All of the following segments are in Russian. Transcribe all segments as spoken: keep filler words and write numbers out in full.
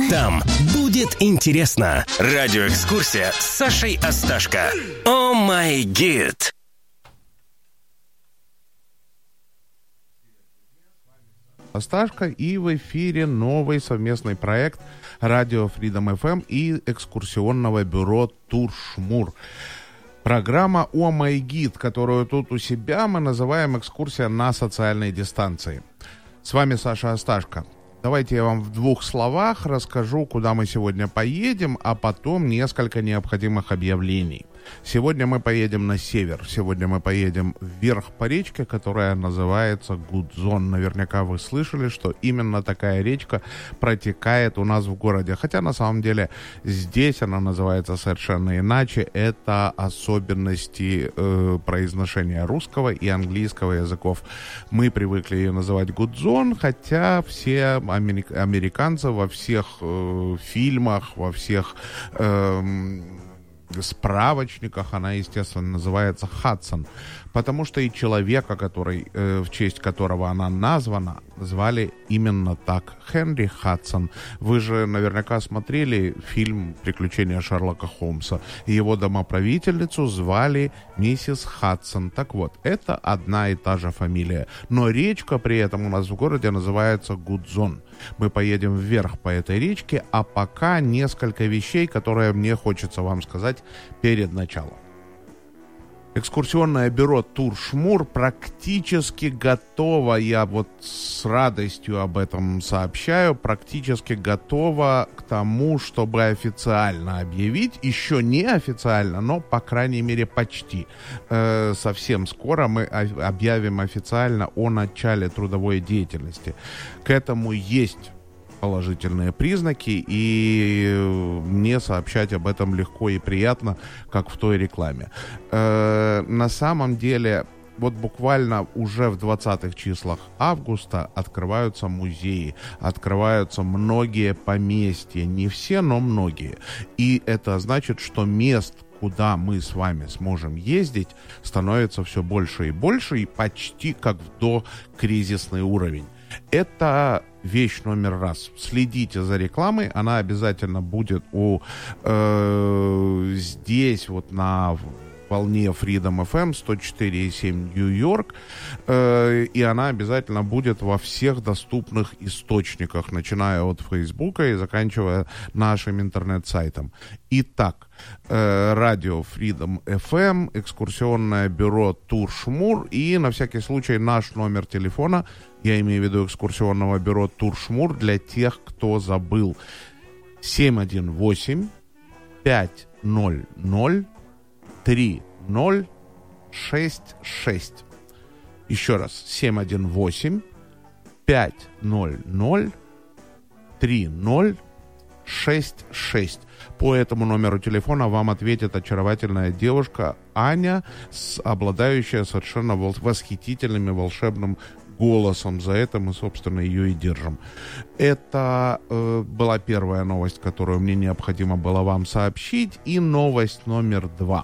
Там будет интересно. Радиоэкскурсия с Сашей Асташко. О май гид. Асташко, и в эфире новый совместный проект Радио Freedom эф эм и экскурсионного бюро Туршмур. Программа «О май гид», которую тут у себя мы называем «Экскурсия на социальной дистанции». С вами Саша Асташко. Давайте я вам в двух словах расскажу, куда мы сегодня поедем, а потом несколько необходимых объявлений. Сегодня мы поедем на север. Сегодня мы поедем вверх по речке, которая называется Гудзон. Наверняка вы слышали, что именно такая речка протекает у нас в городе. Хотя на самом деле здесь она называется совершенно иначе. Это особенности э, произношения русского и английского языков. Мы привыкли ее называть Гудзон, хотя все америк- американцы во всех э, фильмах, во всех... Э, справочниках она, естественно, называется Хадсон, потому что и человека, который, э, в честь которого она названа, звали именно так, Хенри Хадсон. Вы же наверняка смотрели фильм «Приключения Шерлока Холмса». Его домоправительницу звали миссис Хадсон. Так вот, это одна и та же фамилия. Но речка при этом у нас в городе называется Гудзон. Мы поедем вверх по этой речке, а пока несколько вещей, которые мне хочется вам сказать перед началом. Экскурсионное бюро Туршмур практически готово, я вот с радостью об этом сообщаю, практически готово к тому, чтобы официально объявить, еще не официально, но, по крайней мере, почти. Э, совсем скоро мы объявим официально о начале трудовой деятельности. К этому есть положительные признаки, и мне сообщать об этом легко и приятно, как в той рекламе. Э, на самом деле, вот буквально уже в двадцатых числах августа открываются музеи, открываются многие поместья, не все, но многие. И это значит, что мест, куда мы с вами сможем ездить, становится все больше и больше, и почти как в докризисный уровень. Это вещь номер раз. Следите за рекламой, она обязательно будет у э, здесь вот на волне Freedom эф эм сто четыре и семь Нью-Йорк, э, и она обязательно будет во всех доступных источниках, начиная от Фейсбука и заканчивая нашим интернет-сайтом. Итак, э, радио Freedom эф эм, экскурсионное бюро Туршмур, и на всякий случай наш номер телефона, я имею в виду экскурсионного бюро Туршмур, для тех, кто забыл, семь один восемь пять ноль ноль три ноль шесть шесть. Еще раз, семь один восемь пять ноль ноль три ноль шесть шесть. По этому номеру телефона вам ответит очаровательная девушка Аня, обладающая совершенно восхитительным и волшебным голосом. За это мы, собственно, ее и держим. Это э, была первая новость, которую мне необходимо было вам сообщить. И новость номер два.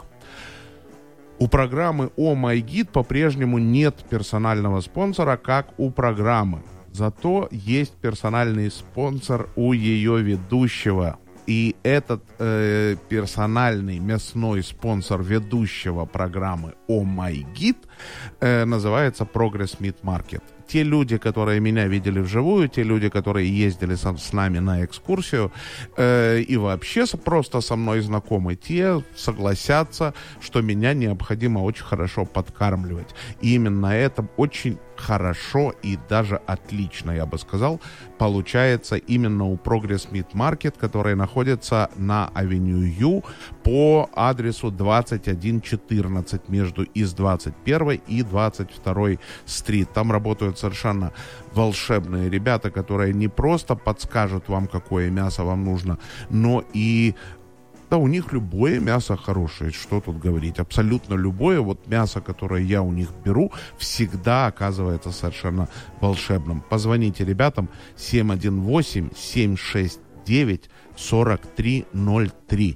У программы «О май гид» по-прежнему нет персонального спонсора, как у программы. Зато есть персональный спонсор у ее ведущего. И этот э, персональный мясной спонсор ведущего программы «О май гид» э, называется Progress Meat Market. Те люди, которые меня видели вживую, те люди, которые ездили со, с нами на экскурсию э, и вообще со, просто со мной знакомы, те согласятся, что меня необходимо очень хорошо подкармливать. И именно это очень хорошо и даже отлично, я бы сказал, получается именно у Progress Meat Market, который находится на Авеню Ю по адресу двадцать один четырнадцать между ИС двадцать первой и двадцать второй стрит. Там работают совершенно волшебные ребята, которые не просто подскажут вам, какое мясо вам нужно, но и да, у них любое мясо хорошее, что тут говорить, абсолютно любое. Вот мясо, которое я у них беру, всегда оказывается совершенно волшебным. Позвоните ребятам семь один восемь семь шесть девять сорок три ноль три.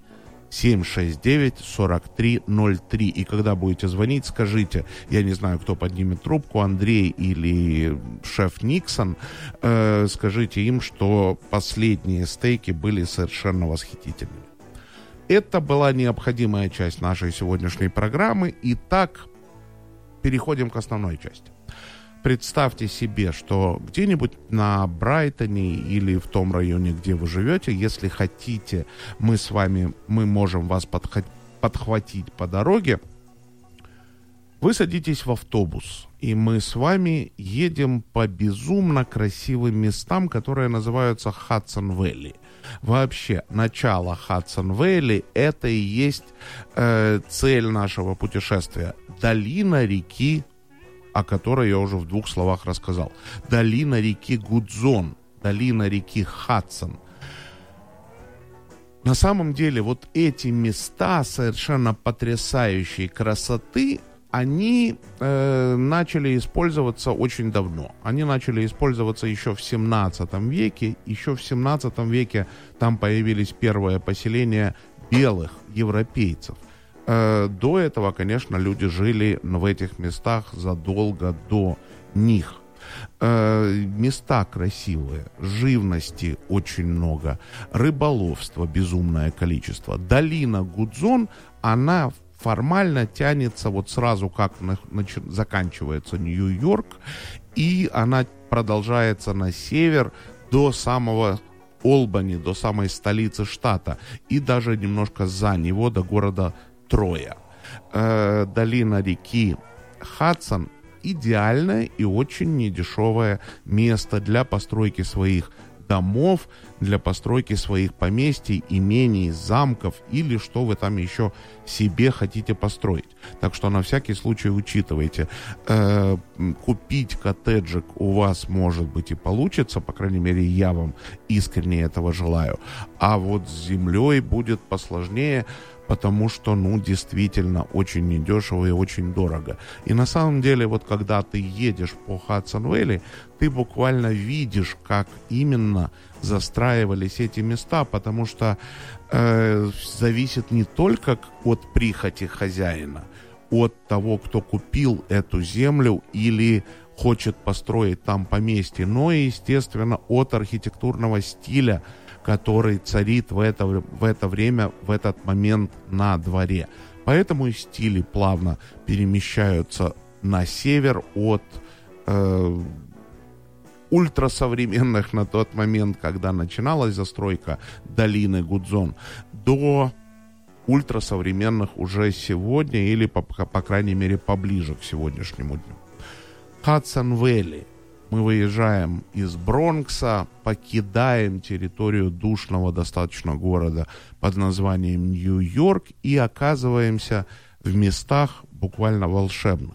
семь шесть девять сорок три ноль три. И когда будете звонить, скажите, я не знаю, кто поднимет трубку, Андрей или шеф Никсон, э, скажите им, что последние стейки были совершенно восхитительными. Это была необходимая часть нашей сегодняшней программы. Итак, переходим к основной части. Представьте себе, что где-нибудь на Брайтоне или в том районе, где вы живете, если хотите, мы с вами, мы можем вас подхватить, подхватить по дороге. Вы садитесь в автобус, и мы с вами едем по безумно красивым местам, которые называются Хадсон-Вэлли. Вообще, начало Хадсон-Вэлли — это и есть э, цель нашего путешествия. Долина реки, о которой я уже в двух словах рассказал. Долина реки Гудзон, долина реки Хадсон. На самом деле, вот эти места совершенно потрясающей красоты, они э, начали использоваться очень давно. Они начали использоваться еще в семнадцатом веке. Еще в семнадцатом веке там появились первые поселения белых европейцев. До этого, конечно, люди жили в этих местах задолго до них. Места красивые, живности очень много, рыболовства безумное количество. Долина Гудзон, она формально тянется вот сразу, как на, нач, заканчивается Нью-Йорк, и она продолжается на север до самого Олбани, до самой столицы штата, и даже немножко за него до города Троя. Э, долина реки Хадсон — идеальное и очень недешевое место для постройки своих домов, для постройки своих поместий, имений, замков или что вы там еще себе хотите построить. Так что на всякий случай учитывайте. Э, купить коттеджик у вас, может быть, и получится, по крайней мере, я вам искренне этого желаю. А вот с землей будет посложнее, потому что, ну, действительно, очень недешево и очень дорого. И на самом деле, вот когда ты едешь по Хадсон-Вэлли, ты буквально видишь, как именно застраивались эти места, потому что э, зависит не только от прихоти хозяина, от того, кто купил эту землю или хочет построить там поместье, но и, естественно, от архитектурного стиля, который царит в это, в это время, в этот момент на дворе. Поэтому и стили плавно перемещаются на север от э, ультрасовременных на тот момент, когда начиналась застройка долины Гудзон, до ультрасовременных уже сегодня или, по, по крайней мере, поближе к сегодняшнему дню. Хадсон-Вэлли. Мы выезжаем из Бронкса, покидаем территорию душного достаточно города под названием Нью-Йорк и оказываемся в местах буквально волшебных.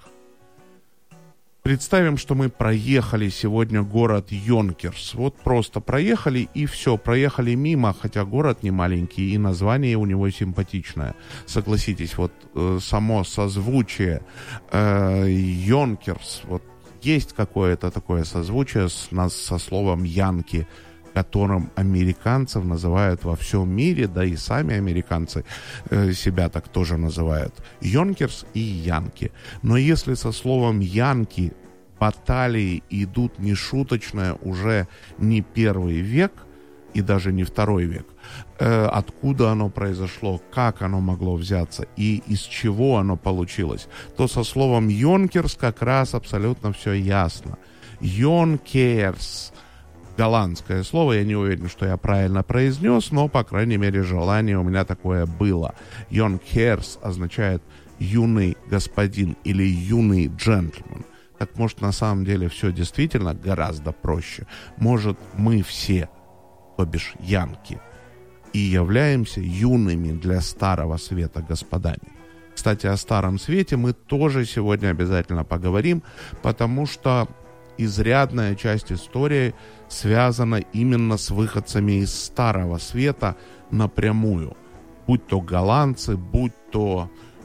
Представим, что мы проехали сегодня город Йонкерс. Вот просто проехали и все, проехали мимо, хотя город не маленький и название у него симпатичное. Согласитесь, вот э, само созвучие э, Йонкерс, вот есть какое-то такое созвучие с, нас, со словом «янки», которым американцев называют во всем мире, да и сами американцы э, себя так тоже называют. Йонкерс и янки. Но если со словом «янки» баталии идут нешуточные уже не первый век и даже не второй век, э, откуда оно произошло, как оно могло взяться и из чего оно получилось, то со словом «йонкерс» как раз абсолютно все ясно. «Йонкерс» — голландское слово, я не уверен, что я правильно произнес, но, по крайней мере, желание у меня такое было. «Йонкерс» означает «юный господин» или «юный джентльмен». Так, может, на самом деле все действительно гораздо проще. Может, мы все, то бишь янки, и являемся юными для Старого Света господами. Кстати, о Старом Свете мы тоже сегодня обязательно поговорим, потому что изрядная часть истории связана именно с выходцами из Старого Света напрямую. Будь то голландцы, будь то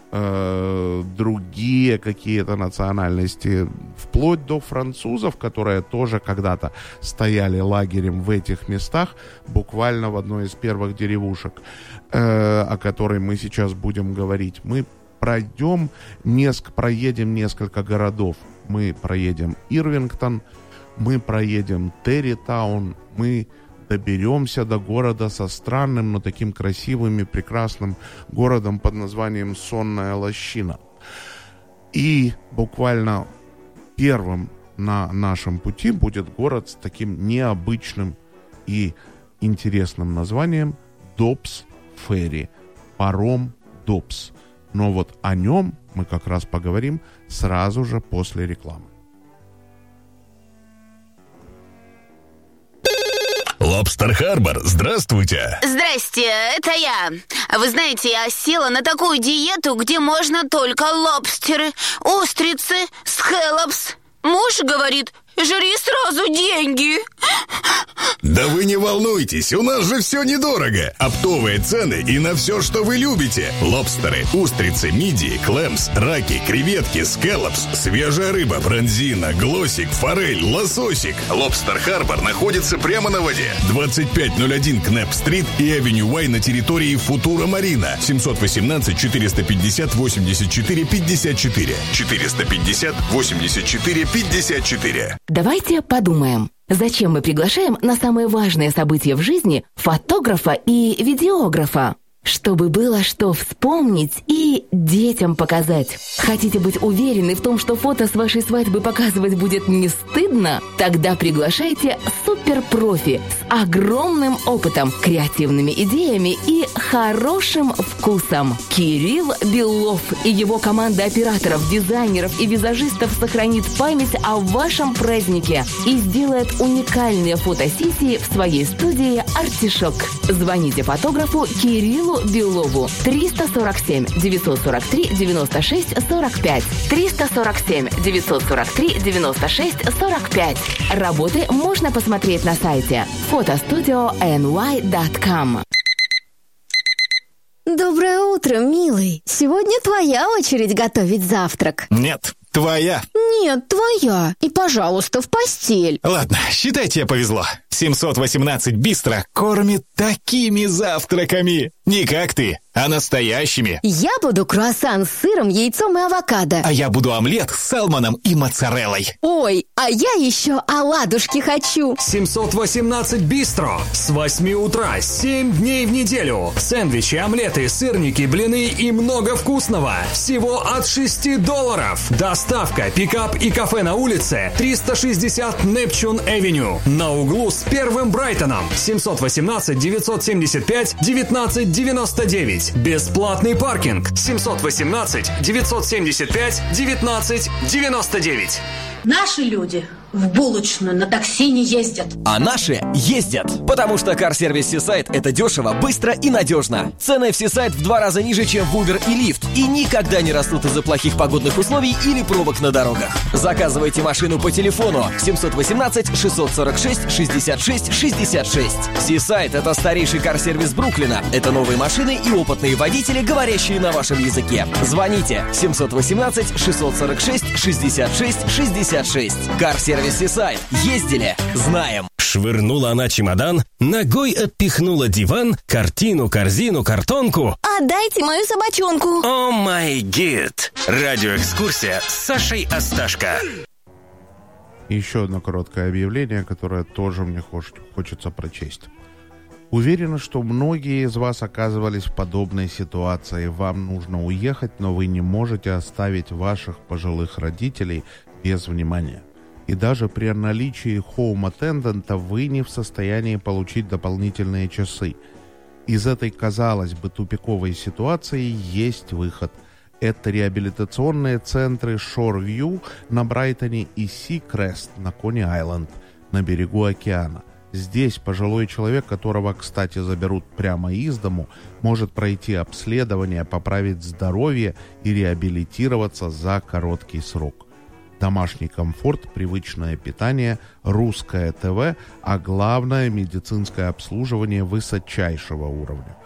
э, другие какие-то национальности, вплоть до французов, которые тоже когда-то стояли лагерем в этих местах, буквально в одной из первых деревушек, э, о которой мы сейчас будем говорить. Мы пройдем, неск, проедем несколько городов. Мы проедем Ирвингтон, мы проедем Территаун, мы доберемся до города со странным, но таким красивым и прекрасным городом под названием Сонная лощина. И буквально первым на нашем пути будет город с таким необычным и интересным названием Добс Ферри, паром Добс. Но вот о нем мы как раз поговорим сразу же после рекламы. Лобстер Харбор, здравствуйте. Здрасте, это я. Вы знаете, я села на такую диету, где можно только лобстеры, устрицы, скэллопс. Муж говорит, жри сразу деньги. Да вы не волнуйтесь, у нас же все недорого. Оптовые цены и на все, что вы любите. Лобстеры, устрицы, мидии, клэмс, раки, креветки, скэллопс, свежая рыба, бронзина, глосик, форель, лососик. Лобстер Харбор находится прямо на воде. двадцать пять ноль один Кнеп-стрит и Авеню Уай на территории Футура Марина. семьсот восемнадцать четыреста пятьдесят восемьдесят четыре пятьдесят четыре. четыреста пятьдесят восемьдесят четыре пятьдесят четыре. Давайте подумаем. Зачем мы приглашаем на самые важные события в жизни фотографа и видеографа? Чтобы было что вспомнить и детям показать. Хотите быть уверены в том, что фото с вашей свадьбы показывать будет не стыдно? Тогда приглашайте суперпрофи с огромным опытом, креативными идеями и хорошим вкусом. Кирилл Белов и его команда операторов, дизайнеров и визажистов сохранит память о вашем празднике и сделает уникальные фотосессии в своей студии «Артишок». Звоните фотографу Кириллу Белову триста сорок семь девятьсот сорок три девяносто шесть сорок пять триста сорок семь девятьсот сорок три девяносто шесть сорок пять. Работы можно посмотреть на сайте фотостудио эн уай точка ком. Доброе утро, милый. Сегодня твоя очередь готовить завтрак. Нет, твоя. Нет, твоя. И, пожалуйста, в постель. Ладно, считай, тебе повезло. семьсот восемнадцать Бистро кормит такими завтраками. Не как ты, а настоящими. Я буду круассан с сыром, яйцом и авокадо. А я буду омлет с салмоном и моцареллой. Ой, а я еще оладушки хочу. семьсот восемнадцать Бистро. С восьми утра, семь дней в неделю. Сэндвичи, омлеты, сырники, блины и много вкусного. Всего от шести долларов. Доставка, пикап и кафе на улице триста шестьдесят Непчун Эвеню. На углу с Первым Брайтоном. семьсот восемнадцать девятьсот семьдесят пять девятнадцать девяносто девять. Бесплатный паркинг. семьсот восемнадцать девятьсот семьдесят пять девятнадцать девяносто девять. Наши люди в булочную на такси не ездят. А наши ездят, потому что карсервис Seaside — это дешево, быстро и надежно. Цены в Seaside в два раза ниже, чем в Uber и Lyft, и никогда не растут из-за плохих погодных условий или пробок на дорогах. Заказывайте машину по телефону семьсот восемнадцать шестьсот сорок шесть шестьдесят шесть шестьдесят шесть. Seaside — это старейший карсервис Бруклина. Это новые машины и опытные водители, говорящие на вашем языке. Звоните семьсот восемнадцать шестьсот сорок шесть шестьдесят шесть шестьдесят шесть. Карсервис Seaside. Ездили, знаем. Швырнула она чемодан, ногой отпихнула диван, картину, корзину, картонку. Отдайте мою собачонку. О май гид! Радиоэкскурсия с Сашей Асташко. Еще одно короткое объявление, которое тоже мне хоч- хочется прочесть. Уверена, что многие из вас оказывались в подобной ситуации. Вам нужно уехать, но вы не можете оставить ваших пожилых родителей без внимания. И даже при наличии хоум-аттендента вы не в состоянии получить дополнительные часы. Из этой, казалось бы, тупиковой ситуации есть выход. Это реабилитационные центры Shoreview на Брайтоне и Seacrest на Кони-Айленд на берегу океана. Здесь пожилой человек, которого, кстати, заберут прямо из дому, может пройти обследование, поправить здоровье и реабилитироваться за короткий срок. Домашний комфорт, привычное питание, русское ТВ, а главное — медицинское обслуживание высочайшего уровня.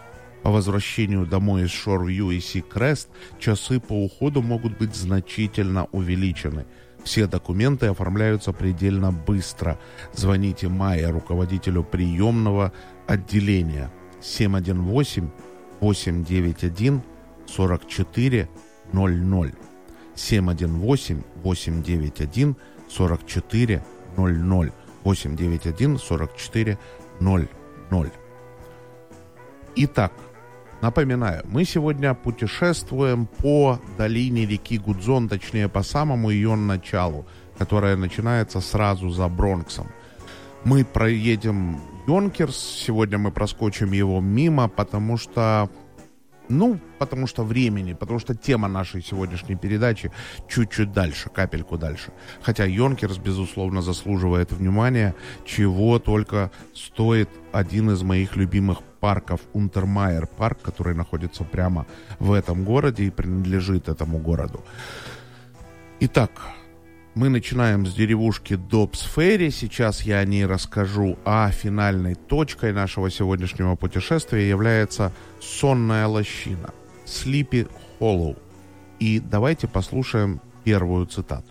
По возвращению домой из Шорвью и Си-Крест часы по уходу могут быть значительно увеличены. Все документы оформляются предельно быстро. Звоните Майе, руководителю приемного отделения. семь один восемь восемь девять один сорок четыре ноль ноль. семь один восемь восемь девять один сорок четыре ноль ноль. восемь девять один сорок четыре ноль ноль. Итак, напоминаю, мы сегодня путешествуем по долине реки Гудзон, точнее по самому ее началу, которая начинается сразу за Бронксом. Мы проедем Йонкерс, сегодня мы проскочим его мимо, потому что, ну, потому что времени, потому что тема нашей сегодняшней передачи чуть-чуть дальше, капельку дальше. Хотя Йонкерс, безусловно, заслуживает внимания, чего только стоит один из моих любимых парков, Унтермайер парк, который находится прямо в этом городе и принадлежит этому городу. Итак, мы начинаем с деревушки Добс-Ферри. Сейчас я о ней расскажу, а финальной точкой нашего сегодняшнего путешествия является сонная лощина, Sleepy Hollow. И давайте послушаем первую цитату.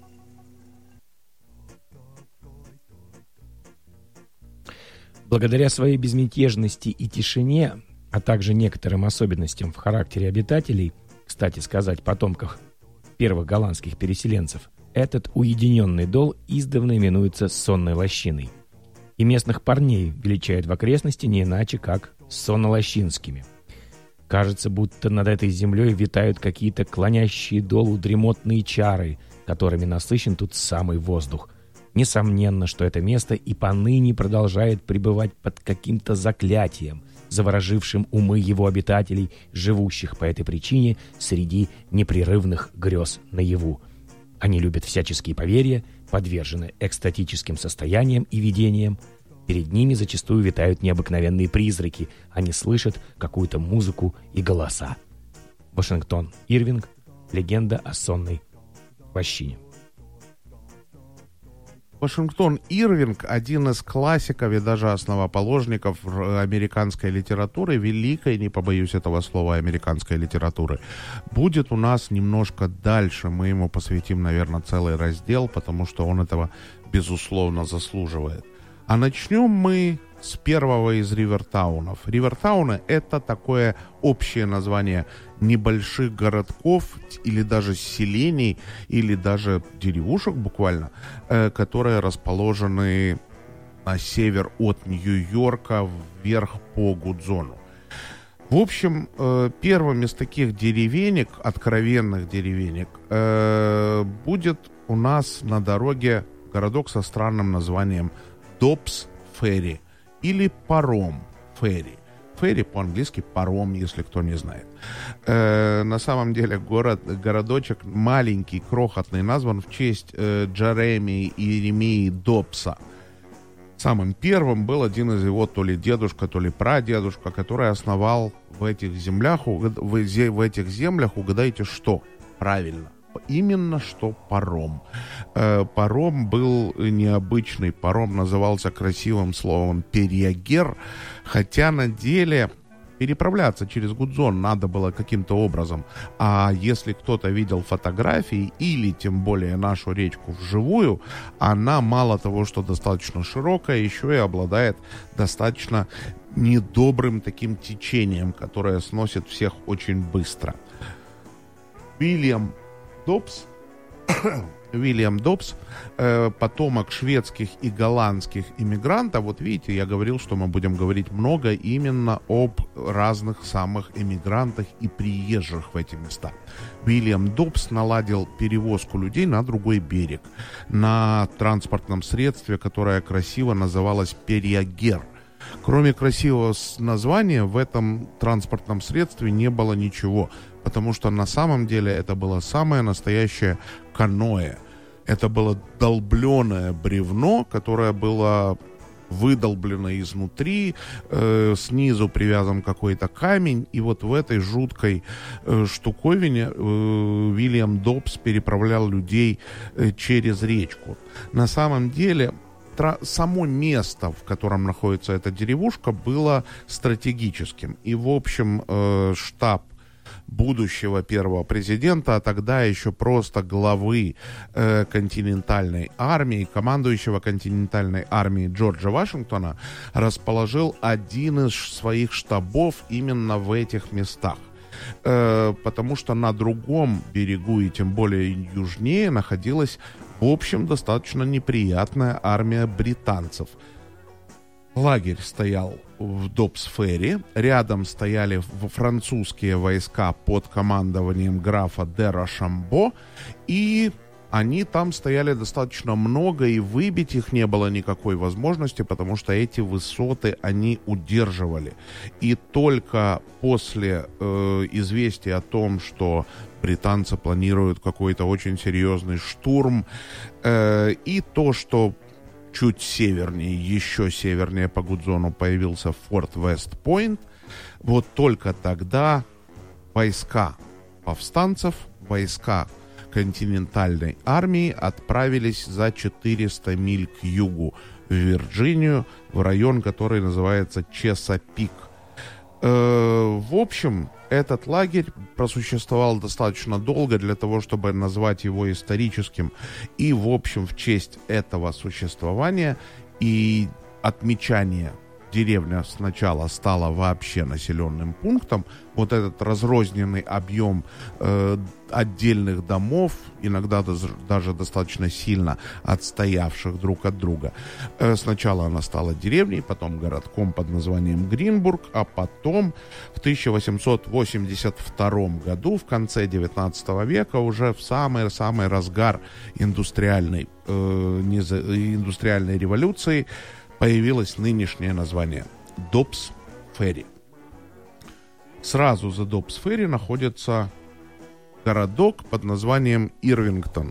Благодаря своей безмятежности и тишине, а также некоторым особенностям в характере обитателей, кстати сказать, потомков первых голландских переселенцев, этот уединенный дол издавна именуется сонной лощиной. И местных парней величают в окрестности не иначе, как соннолощинскими. Кажется, будто над этой землей витают какие-то клонящие долу дремотные чары, которыми насыщен тут самый воздух. Несомненно, что это место и поныне продолжает пребывать под каким-то заклятием, заворожившим умы его обитателей, живущих по этой причине среди непрерывных грез наяву. Они любят всяческие поверья, подвержены экстатическим состояниям и видениям. Перед ними зачастую витают необыкновенные призраки, они слышат какую-то музыку и голоса. Вашингтон Ирвинг. Легенда о сонной лощине. Вашингтон Ирвинг – один из классиков и даже основоположников американской литературы, великой, не побоюсь этого слова, американской литературы. Будет у нас немножко дальше, мы ему посвятим, наверное, целый раздел, потому что он этого, безусловно, заслуживает. А начнем мы с первого из ривертаунов. Ривертауны – это такое общее название небольших городков или даже селений, или даже деревушек буквально, э, которые расположены на север от Нью-Йорка вверх по Гудзону. В общем, э, первым из таких деревенек, откровенных деревенек, э, будет у нас на дороге городок со странным названием Добс-Ферри или Паром-Ферри. Ферри по-английски паром, если кто не знает. Э, на самом деле город, городочек маленький, крохотный, назван в честь э, Джереми и Еремии Добса. Самым первым был один из его то ли дедушка, то ли прадедушка, который основал в этих землях, в, в этих землях, угадайте что? Правильно. Именно что паром. Э, паром был необычный. Паром назывался красивым словом «перьягер», хотя на деле переправляться через Гудзон надо было каким-то образом. А если кто-то видел фотографии или тем более нашу речку вживую, она мало того, что достаточно широкая, еще и обладает достаточно недобрым таким течением, которое сносит всех очень быстро. Уильям Добс, Уильям Добс, э, потомок шведских и голландских иммигрантов. Вот видите, я говорил, что мы будем говорить много именно об разных самых иммигрантах и приезжих в эти места. Уильям Добс наладил перевозку людей на другой берег, на транспортном средстве, которое красиво называлось «перьягер». Кроме красивого названия, в этом транспортном средстве не было ничего, потому что на самом деле это было самое настоящее каноэ. Это было долбленное бревно, которое было выдолблено изнутри, э, снизу привязан какой-то камень, и вот в этой жуткой э, штуковине э, Уильям Добс переправлял людей э, через речку. На самом деле тра- само место, в котором находится эта деревушка, было стратегическим. И, в общем, э, штаб будущего первого президента, а тогда еще просто главы э, континентальной армии, командующего континентальной армией Джорджа Вашингтона, расположил один из своих штабов именно в этих местах. Э, потому что на другом берегу, и тем более южнее, находилась, в общем, достаточно неприятная армия британцев. Лагерь стоял в Добс-Ферри, рядом стояли французские войска под командованием графа де Рошамбо, и они там стояли достаточно много, и выбить их не было никакой возможности, потому что эти высоты они удерживали. И только после э, известия о том, что британцы планируют какой-то очень серьезный штурм, э, и то, что чуть севернее, еще севернее по Гудзону появился форт Вест-Пойнт, вот только тогда войска повстанцев, войска континентальной армии отправились за четыреста миль к югу в Вирджинию, в район, который называется Чесапик. Э, в общем, этот лагерь просуществовал достаточно долго для того, чтобы назвать его историческим. И, в общем, в честь этого существования и отмечания деревня сначала стала вообще населенным пунктом, вот этот разрозненный объем э, отдельных домов, иногда даже, даже достаточно сильно отстоявших друг от друга. Э, сначала она стала деревней, потом городком под названием Гринбург, а потом в тысяча восемьсот восемьдесят втором году, в конце девятнадцатого века, уже в самый-самый разгар индустриальной, э, индустриальной революции, появилось нынешнее название – Добс-Ферри. Сразу за Добс-Ферри находится городок под названием Ирвингтон.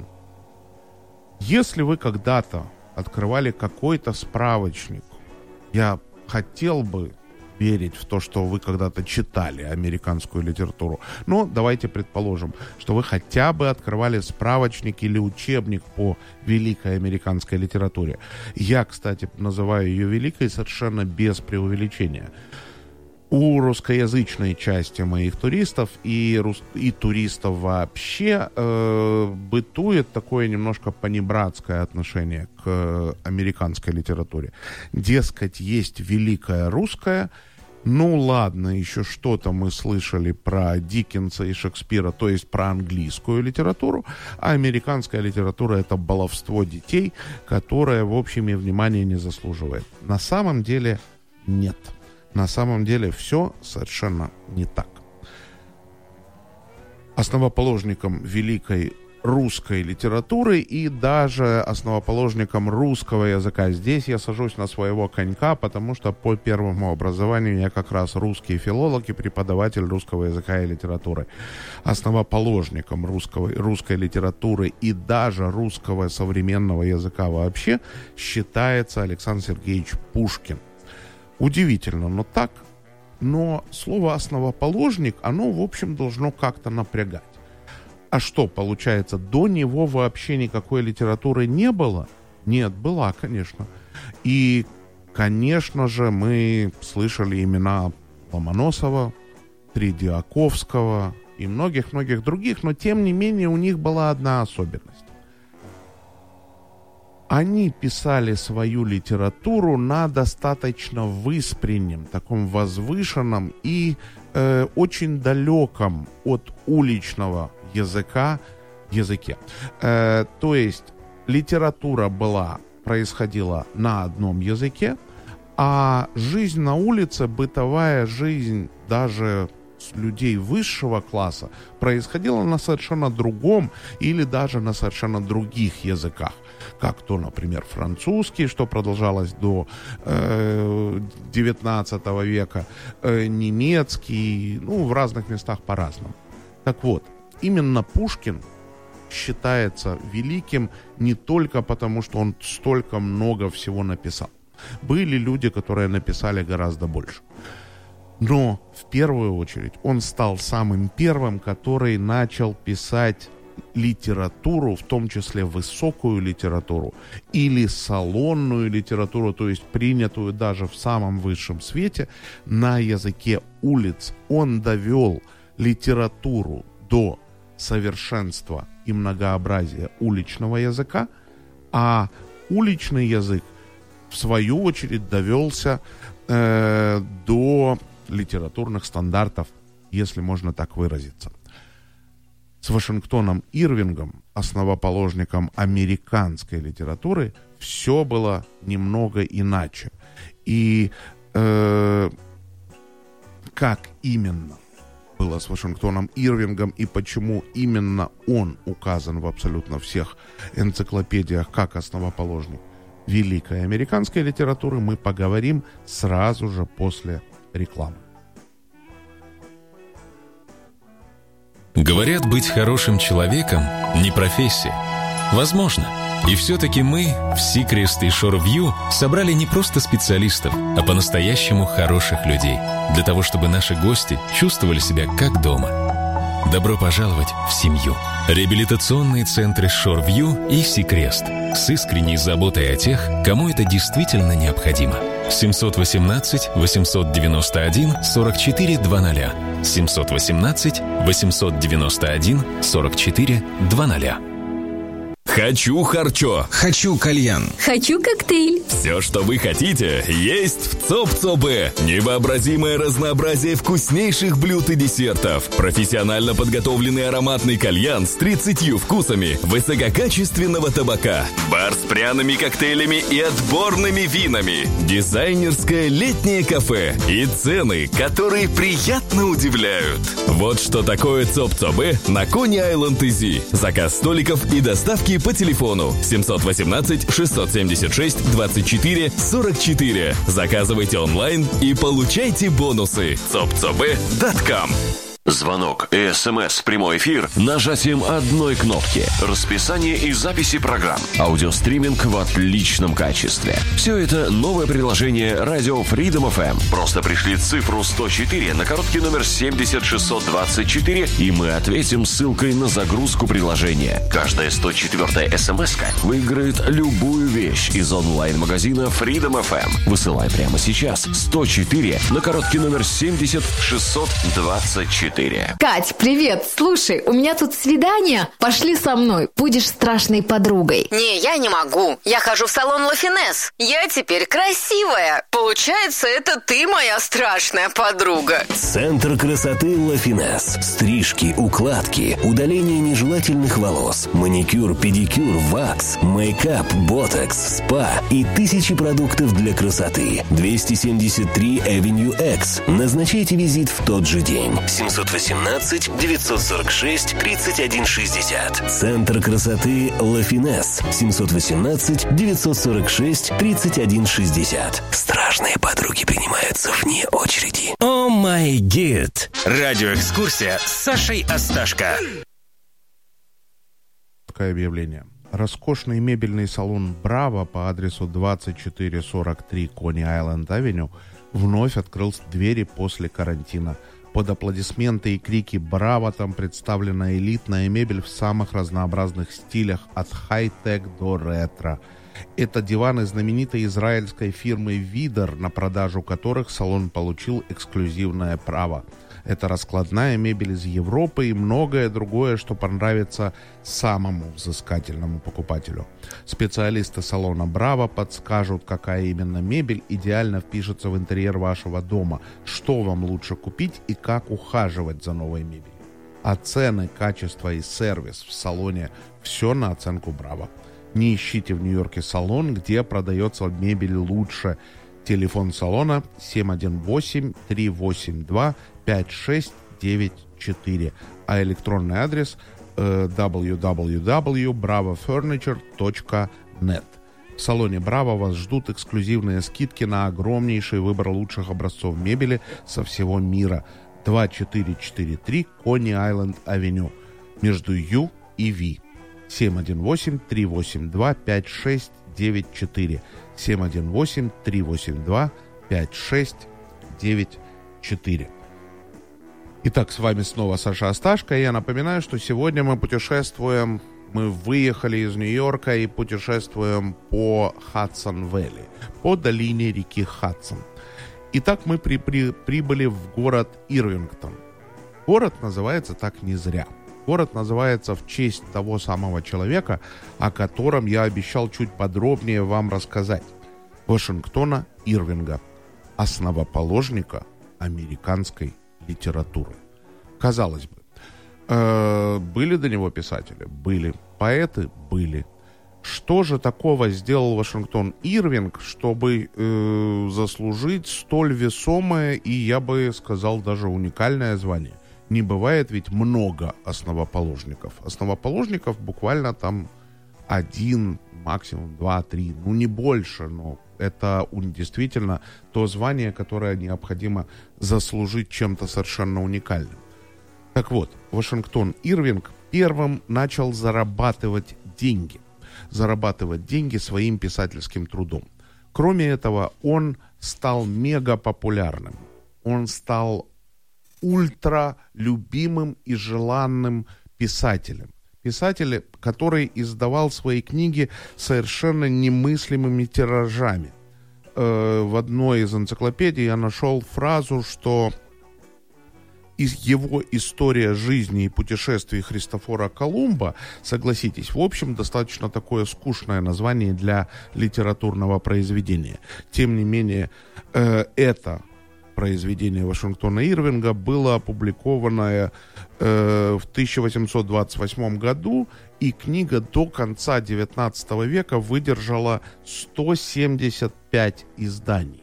Если вы когда-то открывали какой-то справочник, я хотел бы верить в то, что вы когда-то читали американскую литературу. Но давайте предположим, что вы хотя бы открывали справочник или учебник по великой американской литературе. Я, кстати, называю ее великой совершенно без преувеличения. У русскоязычной части моих туристов и, рус... и туристов вообще э, бытует такое немножко понебратское отношение к американской литературе. Дескать, есть великая русская, ну ладно, еще что-то мы слышали про Диккенса и Шекспира, то есть про английскую литературу, а американская литература — это баловство детей, которое, в общем, и внимания не заслуживает. На самом деле нет. На самом деле все совершенно не так. Основоположником великой русской литературы и даже основоположником русского языка. Здесь я сажусь на своего конька, потому что по первому образованию я как раз русский филолог и преподаватель русского языка и литературы. Основоположником русского, русской литературы и даже русского современного языка вообще считается Александр Сергеевич Пушкин. Удивительно, но так. Но слово «основоположник», оно, в общем, должно как-то напрягать. А что, получается, до него вообще никакой литературы не было? Нет, была, конечно. И, конечно же, мы слышали имена Ломоносова, Тредиаковского и многих-многих других, но, тем не менее, у них была одна особенность. Они писали свою литературу на достаточно выспреннем, таком возвышенном и э, очень далеком от уличного языка языке. Э, то есть литература была, происходила на одном языке, а жизнь на улице, бытовая жизнь даже людей высшего класса происходила на совершенно другом или даже на совершенно других языках. Как то, например, французский, что продолжалось до э, девятнадцатого века, э, немецкий, ну, в разных местах по-разному. Так вот, именно Пушкин считается великим не только потому, что он столько много всего написал. Были люди, которые написали гораздо больше. Но в первую очередь он стал самым первым, который начал писать литературу, в том числе высокую литературу, или салонную литературу, то есть принятую даже в самом высшем свете, на языке улиц. Он довел литературу до совершенства и многообразия уличного языка, а уличный язык, в свою очередь, довелся э, до литературных стандартов, если можно так выразиться. С Вашингтоном Ирвингом, основоположником американской литературы, все было немного иначе. И э, как именно было с Вашингтоном Ирвингом и почему именно он указан в абсолютно всех энциклопедиях как основоположник великой американской литературы, мы поговорим сразу же после рекламы. Говорят, быть хорошим человеком не профессия. Возможно. И все-таки мы в Seacrest и ShoreView собрали не просто специалистов, а по-настоящему хороших людей, для того, чтобы наши гости чувствовали себя как дома. Добро пожаловать в семью. Реабилитационные центры ShoreView и Seacrest с искренней заботой о тех, кому это действительно необходимо. семьсот восемнадцать восемьсот девяносто один сорок четыре двадцать. семьсот восемнадцать восемьсот девяносто один сорок четыре двадцать. Хочу харчо. Хочу кальян. Хочу коктейль. Все, что вы хотите, есть в ЦОП-ЦОБе. Невообразимое разнообразие вкуснейших блюд и десертов. Профессионально подготовленный ароматный кальян с тридцатью вкусами высококачественного табака. Бар с пряными коктейлями и отборными винами. Дизайнерское летнее кафе. И цены, которые приятно удивляют. Вот что такое ЦОП-ЦОБе на Кони-Айленд Изи. Заказ столиков и доставки по телефону семьсот восемнадцать шестьсот семьдесят шесть двадцать четыре сорок четыре. Заказывайте онлайн и получайте бонусы. цоп цобе точка ком. Звонок и СМС в прямой эфир нажатием одной кнопки. Расписание и записи программ. Аудиостриминг в отличном качестве. Все это новое приложение радио Freedom эф эм. Просто пришли цифру сто четыре на короткий номер семьдесят шестьсот двадцать четыре, и мы ответим ссылкой на загрузку приложения. Каждая сто четвёртая СМС-ка выиграет любую вещь из онлайн-магазина Freedom эф эм. Высылай прямо сейчас сто четыре на короткий номер семьдесят шестьсот двадцать четыре. Кать, привет. Слушай, у меня тут свидание. Пошли со мной. Будешь страшной подругой. Не, я не могу. Я хожу в салон Лафинес. Я теперь красивая. Получается, это ты моя страшная подруга. Центр красоты Лафинес. Стрижки, укладки, удаление нежелательных волос, маникюр, педикюр, вакс, мейкап, ботокс, спа и тысячи продуктов для красоты. двести семьдесят три Avenue X. Назначайте визит в тот же день. семьсот восемнадцать девятьсот сорок шесть тридцать один шестьдесят. Центр красоты Лафинес. семьсот восемнадцать девятьсот сорок шесть тридцать один шестьдесят. Страшные подруги принимаются вне очереди. О май гид. Радиоэкскурсия с Сашей Асташко. Такое объявление. Роскошный мебельный салон «Браво» по адресу двадцать четыре сорок три Кони-Айленд-Авеню вновь открыл двери после карантина. Под аплодисменты и крики «Браво!» там представлена элитная мебель в самых разнообразных стилях, от хай-тек до ретро. Это диваны знаменитой израильской фирмы «Видер», на продажу которых салон получил эксклюзивное право. Это раскладная мебель из Европы и многое другое, что понравится самому взыскательному покупателю. Специалисты салона «Браво» подскажут, какая именно мебель идеально впишется в интерьер вашего дома, что вам лучше купить и как ухаживать за новой мебелью. А цены, качество и сервис в салоне – все на оценку «Браво». Не ищите в Нью-Йорке салон, где продается мебель лучше. Телефон салона семь один восемь три восемь два пять шесть девять четыре, а электронный адрес э, дабл ю дабл ю дабл ю точка браво ферничер точка нет. В салоне «Браво» вас ждут эксклюзивные скидки на огромнейший выбор лучших образцов мебели со всего мира. два четыре четыре три Кони-Айленд-Авеню между Ю и Ви. семь один восемь три восемь два пять шесть девять четыре. семь один восемь три восемь два пять шесть девять четыре. Итак, с вами снова Саша Асташко, и я напоминаю, что сегодня мы путешествуем, мы выехали из Нью-Йорка и путешествуем по Хадсон-Вэлли, по долине реки Хадсон. Итак, мы при, при, прибыли в город Ирвингтон. Город называется так не зря. Город называется в честь того самого человека, о котором я обещал чуть подробнее вам рассказать. Вашингтона Ирвинга, основоположника американской литературы. Казалось бы, э, были до него писатели? Были. Поэты? Были. Что же такого сделал Вашингтон Ирвинг, чтобы э, заслужить столь весомое и, я бы сказал, даже уникальное звание? Не бывает ведь много основоположников. Основоположников буквально там один, максимум два, три, ну не больше, но это действительно то звание, которое необходимо заслужить чем-то совершенно уникальным. Так вот, Вашингтон Ирвинг первым начал зарабатывать деньги. Зарабатывать деньги своим писательским трудом. Кроме этого, он стал мега популярным. Он стал ультра любимым и желанным писателем. Писатель, который издавал свои книги совершенно немыслимыми тиражами. Э, в одной из энциклопедий я нашел фразу, что из его «История жизни и путешествий Христофора Колумба», согласитесь, в общем, достаточно такое скучное название для литературного произведения. Тем не менее, э, это произведение Вашингтона Ирвинга было опубликовано э, в тысяча восемьсот двадцать восьмом году, и книга до конца девятнадцатого века выдержала сто семьдесят пять изданий.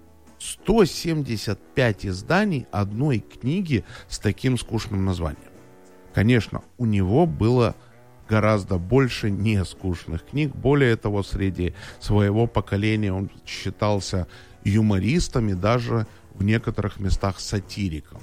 сто семьдесят пять изданий одной книги с таким скучным названием. Конечно, у него было гораздо больше нескучных книг. Более того, среди своего поколения он считался юмористом и даже в некоторых местах сатириком.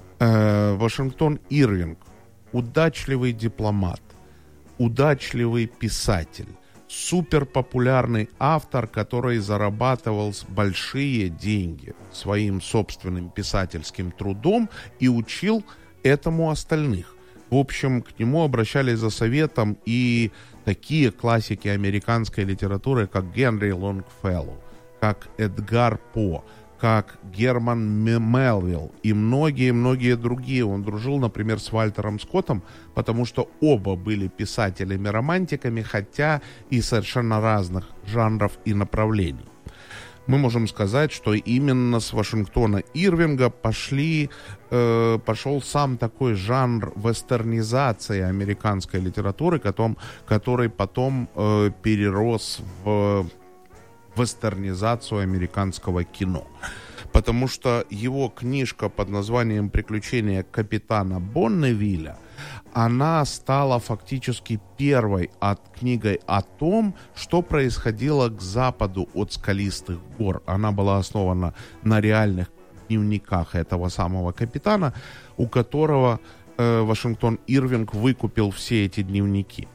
Э, Вашингтон Ирвинг – удачливый дипломат, удачливый писатель, суперпопулярный автор, который зарабатывал большие деньги своим собственным писательским трудом и учил этому остальных. В общем, к нему обращались за советом и такие классики американской литературы, как Генри Лонгфеллоу, как Эдгар По, как Герман Мелвилл и многие-многие другие. Он дружил, например, с Вальтером Скоттом, потому что оба были писателями-романтиками, хотя и совершенно разных жанров и направлений. Мы можем сказать, что именно с Вашингтона Ирвинга пошли, э, пошел сам такой жанр вестернизации американской литературы, который, который потом э, перерос в вестернизацию американского кино. Потому что его книжка под названием «Приключения капитана Бонневилля», она стала фактически первой от книгой о том, что происходило к западу от скалистых гор. Она была основана на реальных дневниках этого самого капитана, у которого э, Вашингтон Ирвинг выкупил все эти дневники.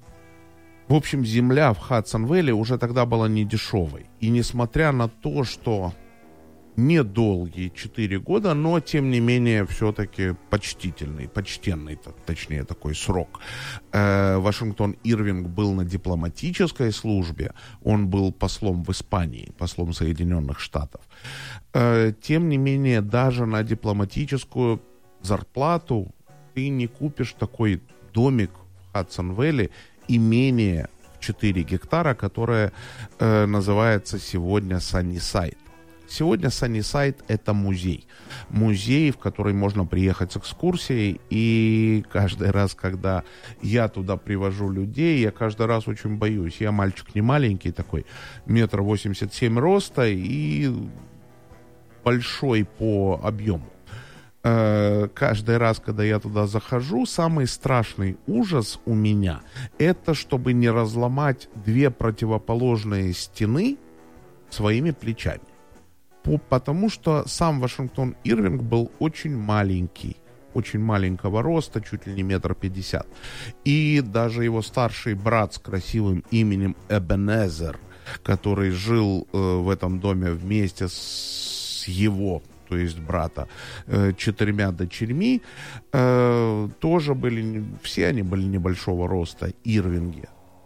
В общем, земля в Хадсон-Вэлли уже тогда была не дешевой. И несмотря на то, что недолгие четыре года, но, тем не менее, все-таки почтительный, почтенный, точнее, такой срок. Э, Вашингтон Ирвинг был на дипломатической службе, он был послом в Испании, послом Соединенных Штатов. Э, тем не менее, даже на дипломатическую зарплату ты не купишь такой домик в Хадсон-Вэлли, имение в четыре гектара, которое э, называется сегодня Саннисайд. Сегодня Саннисайд — это музей. Музей, в который можно приехать с экскурсией, и каждый раз, когда я туда привожу людей, я каждый раз очень боюсь. Я мальчик не маленький такой, метр восемьдесят семь роста и большой по объему. Каждый раз, когда я туда захожу, самый страшный ужас у меня — это чтобы не разломать две противоположные стены своими плечами. Потому что сам Вашингтон Ирвинг был очень маленький, очень маленького роста, чуть ли не метр пятьдесят. И даже его старший брат с красивым именем Эбенезер, который жил э, в этом доме вместе с его то есть брата, э, четырьмя дочерьми, э, тоже были, все они были небольшого роста, Ирвинги.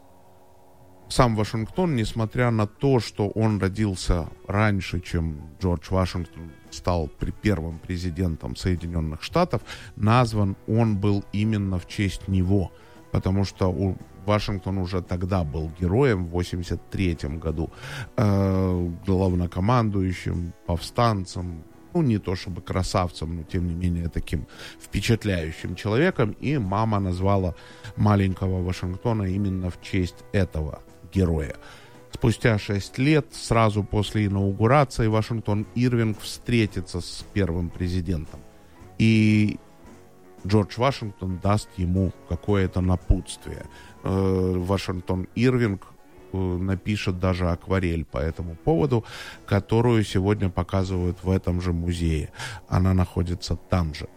Сам Вашингтон, несмотря на то, что он родился раньше, чем Джордж Вашингтон стал при первым президентом Соединенных Штатов, назван он был именно в честь него, потому что у Вашингтон уже тогда был героем в восемьдесят третьем году, э, главнокомандующим, повстанцем, ну, не то чтобы красавцем, но, тем не менее, таким впечатляющим человеком, и мама назвала маленького Вашингтона именно в честь этого героя. Спустя шесть лет, сразу после инаугурации, Вашингтон Ирвинг встретится с первым президентом. И Джордж Вашингтон даст ему какое-то напутствие. Вашингтон Ирвинг напишет даже акварель по этому поводу, которую сегодня показывают в этом же музее. Она находится там же.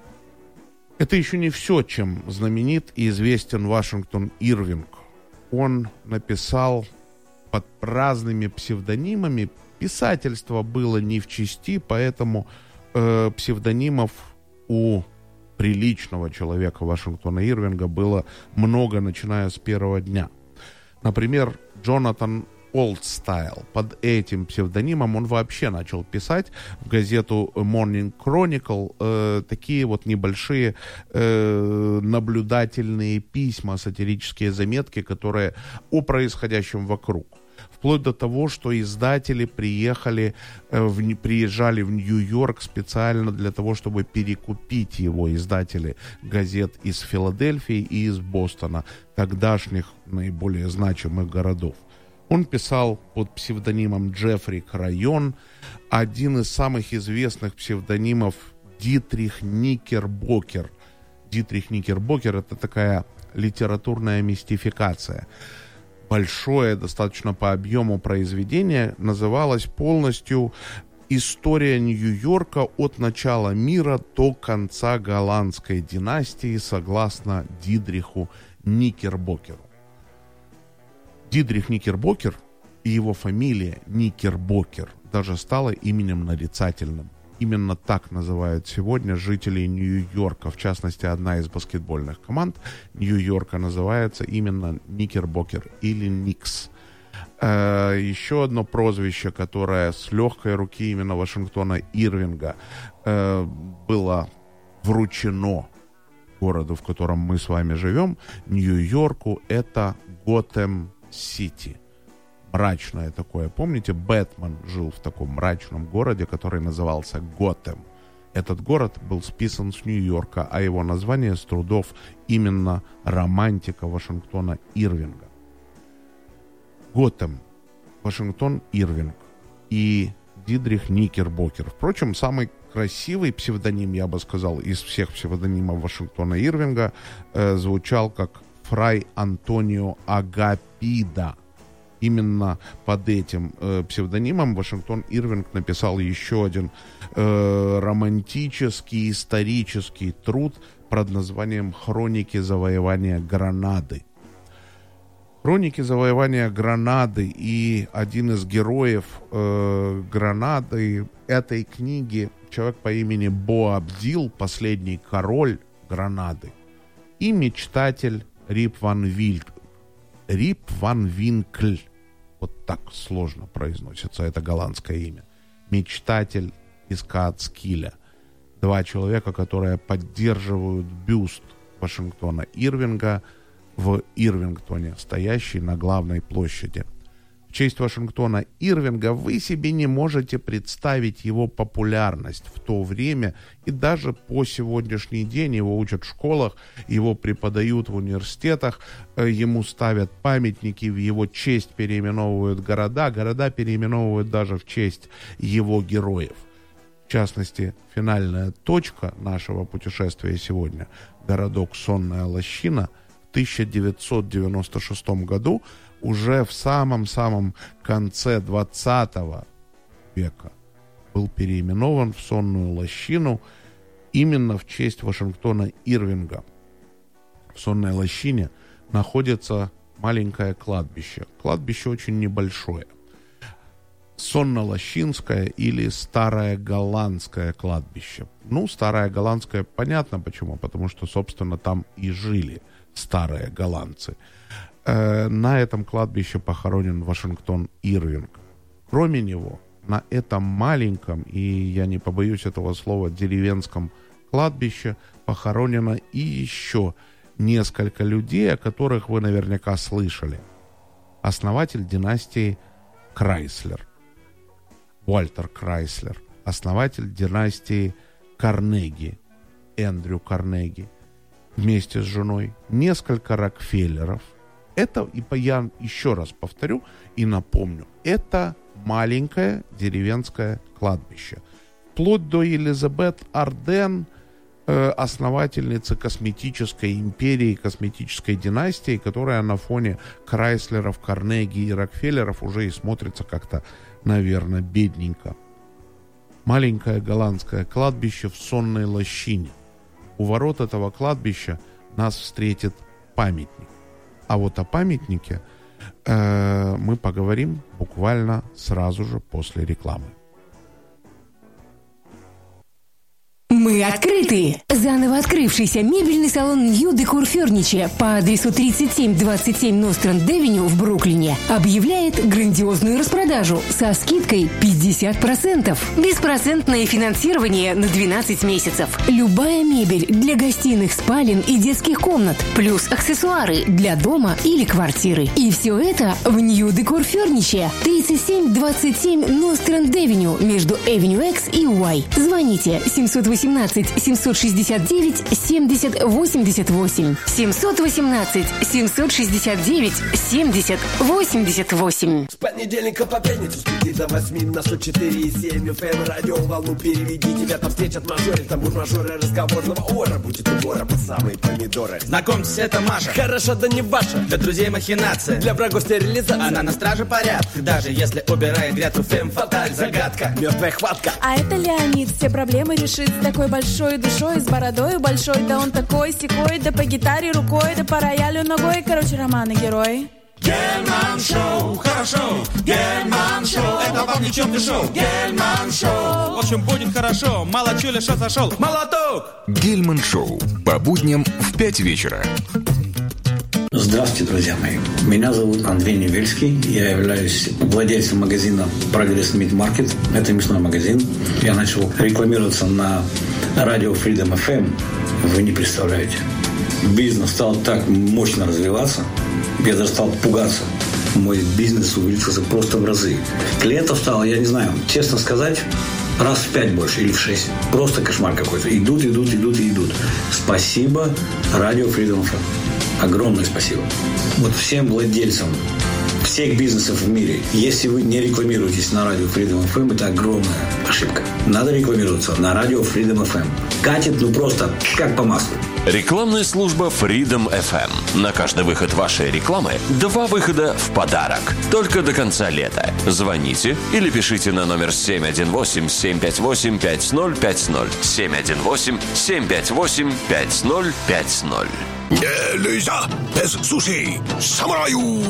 Это еще не все, чем знаменит и известен Вашингтон Ирвинг. Он написал под разными псевдонимами. Писательство было не в чести, поэтому э, псевдонимов у приличного человека Вашингтона Ирвинга было много, начиная с первого дня. Например, Джонатан Олдстайл. Под этим псевдонимом он вообще начал писать в газету Morning Chronicle э, такие вот небольшие э, наблюдательные письма, сатирические заметки, которые о происходящем вокруг. Вплоть до того, что издатели приехали, э, в, приезжали в Нью-Йорк специально для того, чтобы перекупить его, издатели газет из Филадельфии и из Бостона, тогдашних наиболее значимых городов. Он писал под псевдонимом Джеффри Крайон. Один из самых известных псевдонимов Дитрих Никербокер. Дитрих Никербокер — это такая литературная мистификация. Большое, достаточно по объему произведение, называлось полностью «История Нью-Йорка от начала мира до конца голландской династии», согласно Дитриху Никербокеру. Дитрих Никербокер и его фамилия Никербокер даже стала именем нарицательным. Именно так называют сегодня жителей Нью-Йорка. В частности, одна из баскетбольных команд Нью-Йорка называется именно Никербокер или Никс. Э, еще одно прозвище, которое с легкой руки именно Вашингтона Ирвинга э, было вручено городу, в котором мы с вами живем, Нью-Йорку, это Готэм-Сити. Мрачное такое. Помните, Бэтмен жил в таком мрачном городе, который назывался Готэм. Этот город был списан с Нью-Йорка, а его название с трудов именно романтика Вашингтона Ирвинга. Готэм, Вашингтон Ирвинг и Дитрих Никербокер. Впрочем, самый красивый псевдоним, я бы сказал, из всех псевдонимов Вашингтона Ирвинга э, звучал как Фрай Антонио Агапида. Именно под этим э, псевдонимом Вашингтон Ирвинг написал еще один э, романтический исторический труд под названием «Хроники завоевания Гранады». «Хроники завоевания Гранады» и один из героев э, Гранады этой книги, человек по имени Боабдил, последний король Гранады, и мечтатель Рип ван Вильк. Рип ван Винкль. Вот так сложно произносится это голландское имя. Мечтатель из Каатскиля. Два человека, которые поддерживают бюст Вашингтона Ирвинга в Ирвингтоне, стоящий на главной площади. В честь Вашингтона Ирвинга вы себе не можете представить его популярность в то время, и даже по сегодняшний день его учат в школах, его преподают в университетах, ему ставят памятники, в его честь переименовывают города, города переименовывают даже в честь его героев. В частности, финальная точка нашего путешествия сегодня, городок Сонная Лощина, в тысяча девятьсот девяносто шестом году, уже в самом-самом конце двадцатого века, был переименован в Сонную Лощину именно в честь Вашингтона Ирвинга. В Сонной Лощине находится маленькое кладбище. Кладбище очень небольшое. Сонно-Лощинское или Старое Голландское кладбище. Ну, Старое Голландское понятно почему, потому что, собственно, там и жили старые голландцы. Э, на этом кладбище похоронен Вашингтон Ирвинг. Кроме него, на этом маленьком, и я не побоюсь этого слова, деревенском кладбище похоронено и еще несколько людей, о которых вы наверняка слышали. Основатель династии Крайслер, Уолтер Крайслер, основатель династии Карнеги, Эндрю Карнеги, вместе с женой, несколько Рокфеллеров. Это, и я еще раз повторю и напомню, это маленькое деревенское кладбище. Вплоть до Элизабет Арден, э, основательницы косметической империи, косметической династии, которая на фоне Крайслеров, Карнеги и Рокфеллеров уже и смотрится как-то, наверное, бедненько. Маленькое голландское кладбище в Сонной Лощине. У ворот этого кладбища нас встретит памятник. А вот о памятнике э, мы поговорим буквально сразу же после рекламы. Мы открыты! Заново открывшийся мебельный салон New Decor Furniture по адресу тридцать семь двадцать семь Ностранд-Авеню в Бруклине объявляет грандиозную распродажу со скидкой пятьдесят процентов. Беспроцентное финансирование на двенадцать месяцев. Любая мебель для гостиных, спален и детских комнат, плюс аксессуары для дома или квартиры. И все это в New Decor Furniture тридцать семь двадцать семь Ностранд-Авеню между Avenue X и Y. Звоните семьсот восемнадцать семьсот шестьдесят девять семьдесят восемьдесят восемь. семьсот восемнадцать семьсот шестьдесят девять семьдесят восемьдесят восемь. С понедельника по пятницу с пяти до восьми на сто четыре и семь эф эм радиоволну переведи. Тебя там встретят мажоры, там будь мажоры разговорного ора. Будет убора под самые помидоры. Знакомьтесь, это Маша. Хороша, да не ваша. Для друзей махинация. Для врагов стерилизация. Она на страже порядка. Даже если убирает грядку, фем фаталь, загадка. Мертвая хватка. А это Леонид, все проблемы решит с такой большой душой, с бородой большой. Да он такой секой, да по гитаре рукой, да по роялю ногой. Короче, роман и герой. Гельман Шоу, хорошо. Гельман Шоу, это вам ни чем не шоу. Гельман Шоу, в общем, будет хорошо. Мало чё, лишь зашел. Молоток! Гельман Шоу. По будням в пять вечера. Здравствуйте, друзья мои. Меня зовут Андрей Невельский. Я являюсь владельцем магазина Progress Meat Market. Это мясной магазин. Я начал рекламироваться на радио Freedom эф эм. Вы не представляете. Бизнес стал так мощно развиваться. Я даже стал пугаться. Мой бизнес увеличился просто в разы. Клиентов стало, я не знаю, честно сказать, раз в пять больше или в шесть. Просто кошмар какой-то. Идут, идут, идут и идут. Спасибо радио Freedom эф эм. Огромное спасибо. Вот всем владельцам всех бизнесов в мире, если вы не рекламируетесь на радио Freedom эф эм, это огромная ошибка. Надо рекламироваться на радио Freedom эф эм. Катит, ну просто как по маслу. Рекламная служба Freedom эф эм. На каждый выход вашей рекламы два выхода в подарок. Только до конца лета. Звоните или пишите на номер семь один восемь семь пять восемь пять ноль пять ноль. семь один восемь семь пять восемь пять ноль пять ноль. Нельзя без суши. Самураю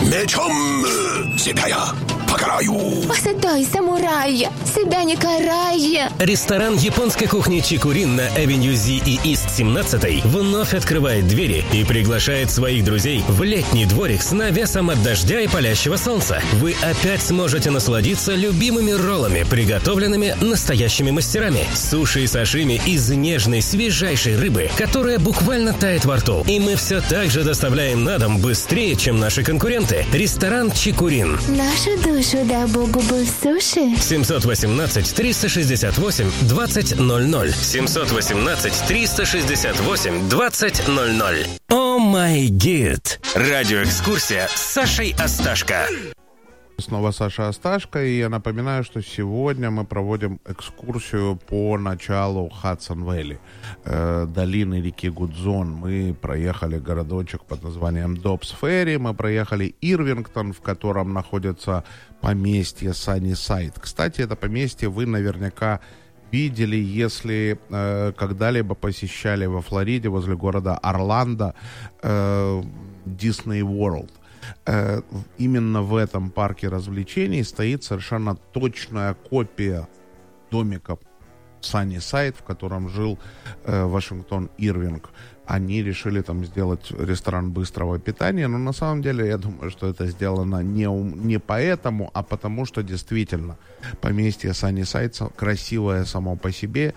мечом себя я покараю. Постой, самурай, себя не карай. Ресторан японской кухни Чикурин на Авеню Зи и Ист семнадцать вновь открывает двери и приглашает своих друзей в летний дворик с навесом от дождя и палящего солнца. Вы опять сможете насладиться любимыми роллами, приготовленными настоящими мастерами. Суши и сашими из нежной, свежайшей рыбы, которая буквально тает во рту. И мы все так же доставляем на дом быстрее, чем наши конкуренты. Ресторан Чикурин. Нашу душу, да богу, был суши. семьсот восемнадцать триста шестьдесят восемь двадцать ноль ноль. семьсот восемнадцать триста шестьдесят восемь двадцать ноль ноль. О май гид. Радиоэкскурсия с Сашей Асташко. Снова Саша Асташко, и я напоминаю, что сегодня мы проводим экскурсию по началу Хадсон-Вэлли, э, долины реки Гудзон. Мы проехали городочек под названием Добс-Ферри, мы проехали Ирвингтон, в котором находится поместье Саннисайд. Кстати, это поместье вы наверняка видели, если э, когда-либо посещали во Флориде возле города Орландо Дисней Ворлд. э, именно в этом парке развлечений стоит совершенно точная копия домика Саннисайд, в котором жил э, Вашингтон Ирвинг. Они решили там сделать ресторан быстрого питания, но на самом деле я думаю, что это сделано не, не поэтому, а потому что действительно поместье Саннисайд красивое само по себе,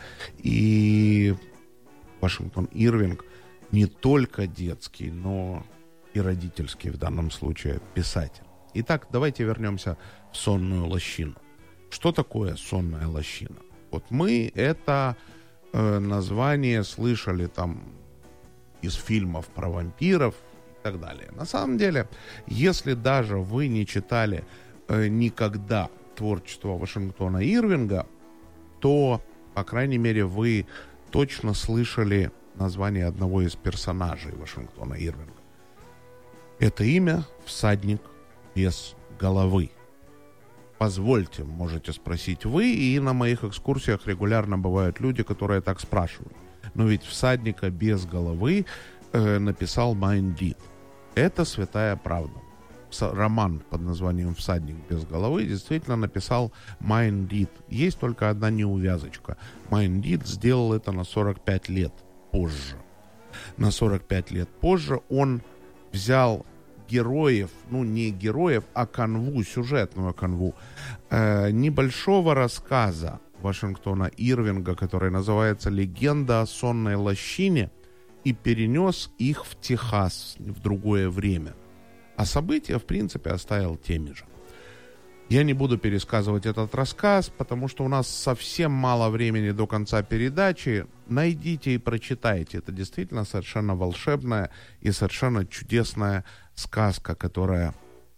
и Вашингтон Ирвинг не только детский, но и родительский в данном случае писатель. Итак, давайте вернемся в сонную лощину. Что такое сонная лощина? Вот мы это э, название слышали там из фильмов про вампиров и так далее. На самом деле, если даже вы не читали э, никогда творчество Вашингтона Ирвинга, то, по крайней мере, вы точно слышали название одного из персонажей Вашингтона Ирвинга. Это имя «Всадник без головы». Позвольте, можете спросить вы, и на моих экскурсиях регулярно бывают люди, которые так спрашивают. Но ведь «Всадника без головы» э, написал Майн Дид. Это святая правда. Роман под названием «Всадник без головы» действительно написал Майн Дид. Есть только одна неувязочка. Майн Дид сделал это на сорок пять лет позже. На сорок пять лет позже он взял героев, ну не героев, а канву, сюжетную канву, э, небольшого рассказа Вашингтона Ирвинга, который называется «Легенда о сонной лощине», и перенес их в Техас в другое время. А события, в принципе, оставил теми же. Я не буду пересказывать этот рассказ, потому что у нас совсем мало времени до конца передачи. Найдите и прочитайте. Это действительно совершенно волшебная и совершенно чудесная сказка, которая,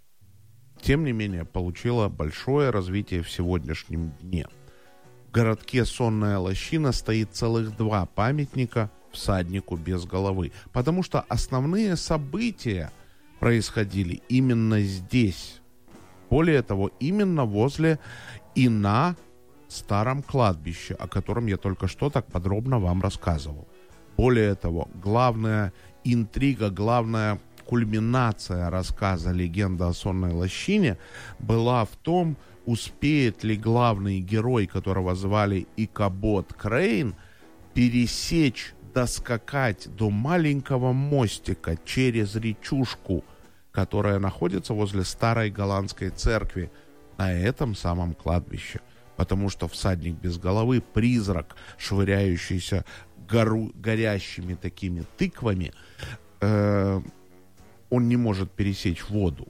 тем не менее, получила большое развитие в сегодняшнем дне. В городке Сонная лощина стоит целых два памятника всаднику без головы, потому что основные события происходили именно здесь. Более того, именно возле и на старом кладбище, о котором я только что так подробно вам рассказывал. Более того, главная интрига, главная кульминация рассказа «Легенда о сонной лощине» была в том, успеет ли главный герой, которого звали Икабод Крейн, пересечь, доскакать до маленького мостика через речушку, которая находится возле старой голландской церкви на этом самом кладбище. Потому что всадник без головы, призрак, швыряющийся гору, горящими такими тыквами, э, он не может пересечь воду.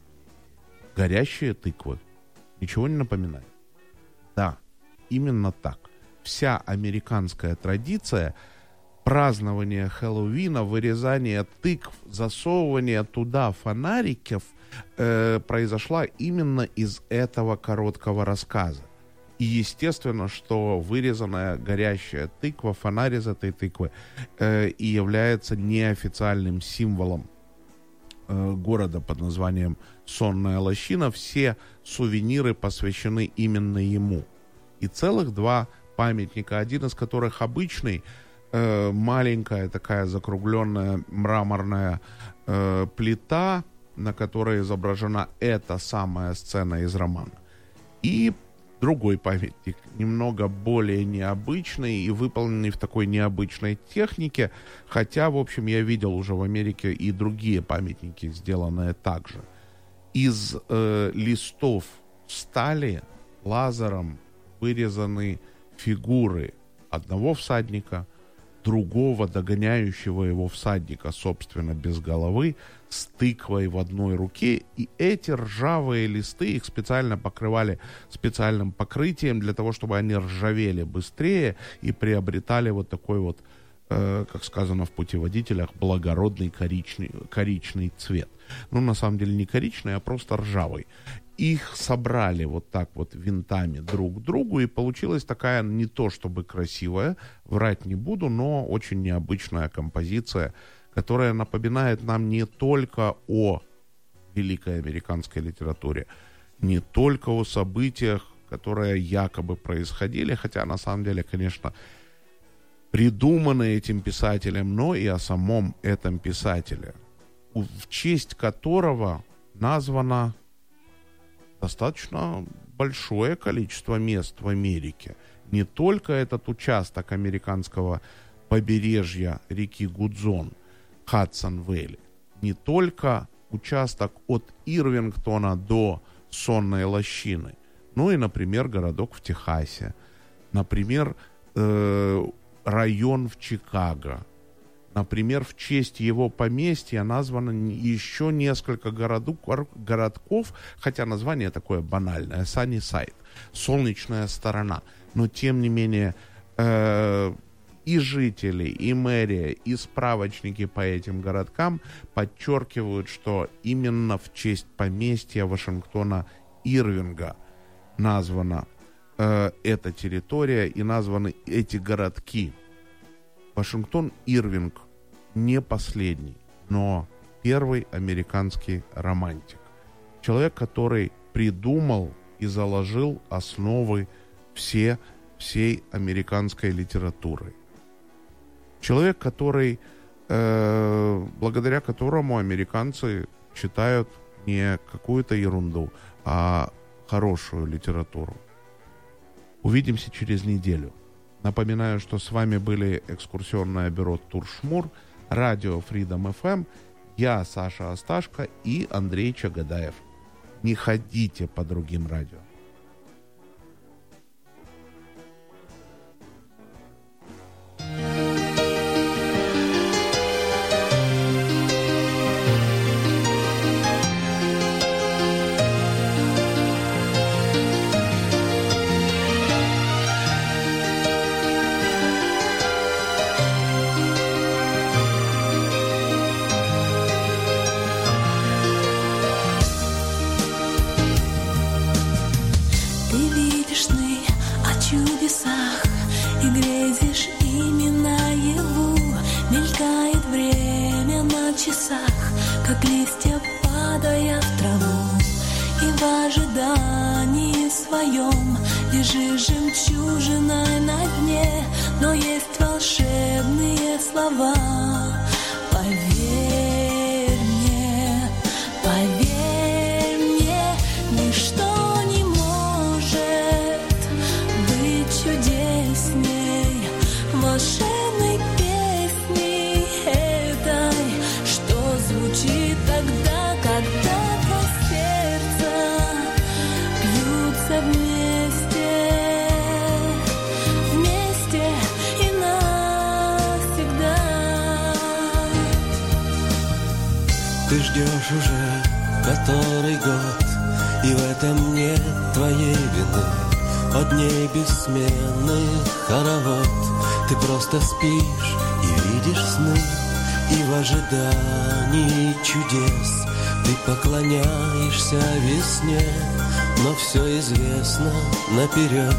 Горящие тыквы ничего не напоминает? Да, именно так. Вся американская традиция празднование Хэллоуина, вырезание тыкв, засовывание туда фонариков э, произошла именно из этого короткого рассказа. И естественно, что вырезанная горящая тыква, фонарь из этой тыквы э, и является неофициальным символом э, города под названием Сонная лощина. Все сувениры посвящены именно ему. И целых два памятника, один из которых обычный, маленькая такая закругленная мраморная э, плита, на которой изображена эта самая сцена из романа. И другой памятник, немного более необычный и выполненный в такой необычной технике, хотя, в общем, я видел уже в Америке и другие памятники, сделанные так же. Из э, листов стали лазером вырезаны фигуры одного всадника, другого догоняющего его всадника, собственно, без головы, с тыквой в одной руке. И эти ржавые листы, их специально покрывали специальным покрытием для того, чтобы они ржавели быстрее и приобретали вот такой вот, э, как сказано в путеводителях, благородный коричный, коричный цвет. Ну, на самом деле не коричный, а просто ржавый. Их собрали вот так вот винтами друг к другу, и получилась такая не то чтобы красивая, врать не буду, но очень необычная композиция, которая напоминает нам не только о великой американской литературе, не только о событиях, которые якобы происходили, хотя на самом деле, конечно, придуманы этим писателем, но и о самом этом писателе. в честь которого названо достаточно большое количество мест в Америке. Не только этот участок американского побережья реки Гудзон, Хадсон-Вэлли, не только участок от Ирвингтона до Сонной лощины, но и, например, городок в Техасе, например, э, район в Чикаго. Например, в честь его поместья названо еще несколько городов, городков, хотя название такое банальное, Саннисайд, солнечная сторона. Но, тем не менее, э, и жители, и мэрия, и справочники по этим городкам подчеркивают, что именно в честь поместья Вашингтона Ирвинга названа э, эта территория и названы эти городки. Вашингтон Ирвинг не последний, но первый американский романтик. Человек, который придумал и заложил основы все, всей американской литературы. Человек, который, э, благодаря которому американцы читают не какую-то ерунду, а хорошую литературу. Увидимся через неделю. Напоминаю, что с вами были экскурсионное бюро «Туршмур», радио Freedom эф эм, я, Саша Асташко и Андрей Чагадаев. Не ходите по другим радио. Как листья падая в траву, и в ожидании своем лежишь жемчужиной на дне, но есть волшебные слова. Поверь мне, поверь мне, ничто не может быть чудесней волшебной песни этой, что звучит тогда, когда два сердца бьются вместе, вместе и навсегда. Ты ждешь уже который год, и в этом нет твоей вины. От дней бессменных хоровод ты просто спишь и видишь сны, и в ожидании чудес ты поклоняешься весне, но все известно наперед.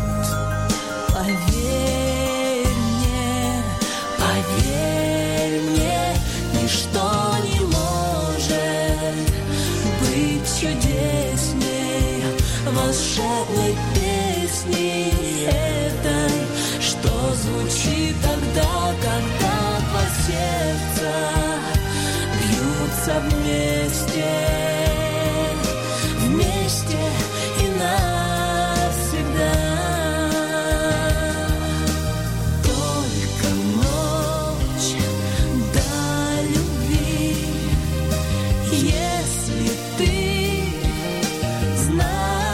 Поверь мне, поверь мне, ничто не может быть чудесней волшебной песни этой, что звучит тогда, когда два сердца бьются вместе, вместе и навсегда. Только ночь до любви, если ты знаешь,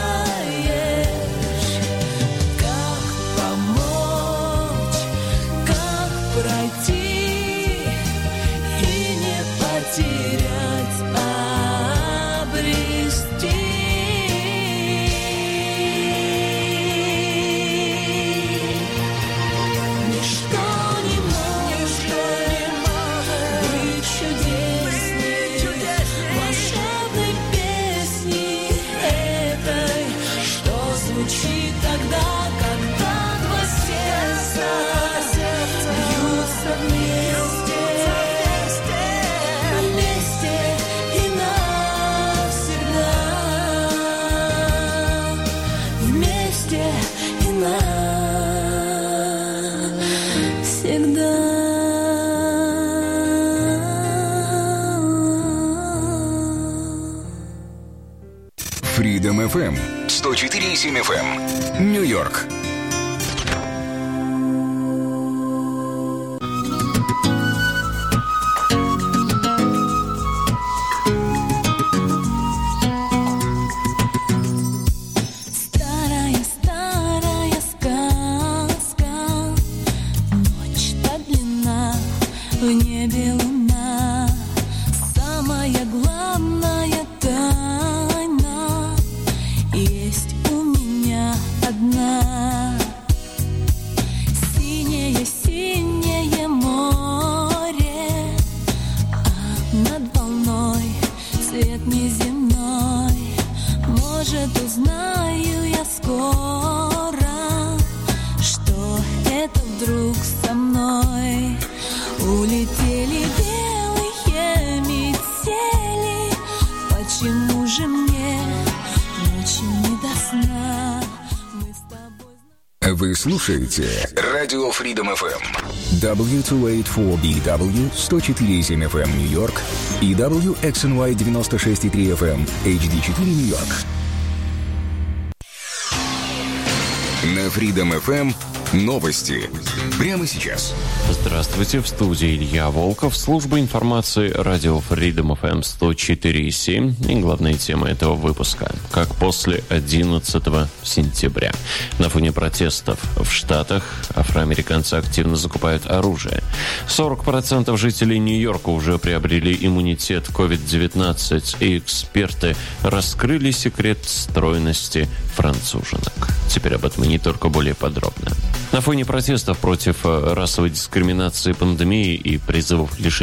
как помочь, как пройти и не потерять, а обрести. Ничто не может быть чудесней волшебной песни этой, что звучит тогда, когда два сердца бьются вместе. эф эм, сто четыре и семь эф эм, Нью-Йорк. Старая, старая сказка, ночь так длинна, в небе луна, самая главная тайна есть у меня одна. Синее, синее море, а над волной свет неземной. Может, узнаю я скоро, что это вдруг со мной. Улетели белые метели, почему же мне ночью не до сна? Мы с тобой... Вы слушаете Радио Freedom эф эм, дабл ю двести восемьдесят четыре би дабл ю, сто четыре и семь эф эм Нью-Йорк и дабл ю икс эн уай девяносто шесть и три эф эм эйч ди четыре Нью-Йорк. На Freedom эф эм новости прямо сейчас. Здравствуйте, в студии Илья Волков, служба информации радио Freedom эф эм сто четыре и семь. И главная тема этого выпуска: как после одиннадцатого сентября на фоне протестов в Штатах афроамериканцы активно закупают оружие. сорок процентов жителей Нью-Йорка уже приобрели иммунитет ковид девятнадцать, и эксперты раскрыли секрет стройности француженок. Теперь об этом и не только, более подробно. На фоне протестов против расовой дискриминации, пандемии и призывов лишить